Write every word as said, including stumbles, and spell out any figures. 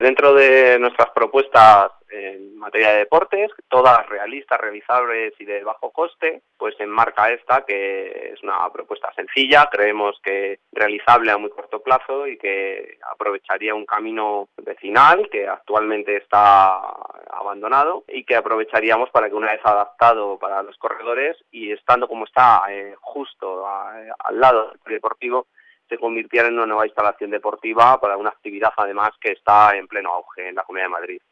Dentro de nuestras propuestas en materia de deportes, todas realistas, realizables y de bajo coste, pues enmarca esta, que es una propuesta sencilla, creemos que realizable a muy corto plazo y que aprovecharía un camino vecinal que actualmente está abandonado y que aprovecharíamos para que, una vez adaptado para los corredores y estando como está eh, justo a, al lado del deportivo, se convirtiera en una nueva instalación deportiva para una actividad además que está en pleno auge en la Comunidad de Madrid.